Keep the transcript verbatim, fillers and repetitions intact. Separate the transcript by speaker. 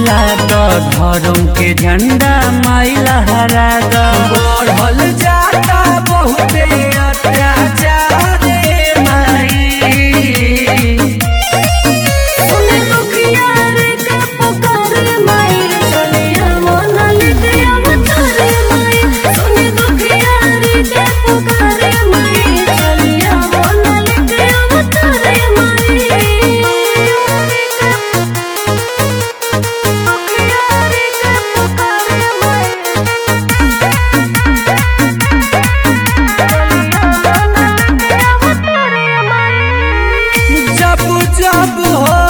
Speaker 1: मिला तो धर्म के झंडा माई लहरा दो। बढ़ल जाता बहुते अत्याचार रे माई।
Speaker 2: सुने दुखियार के पुकार माई, चलिया मन लेके अवतार माई। सुने दुखियार के पुकार माई, चलिया मन लेके अवतार माई।
Speaker 1: जब जब हो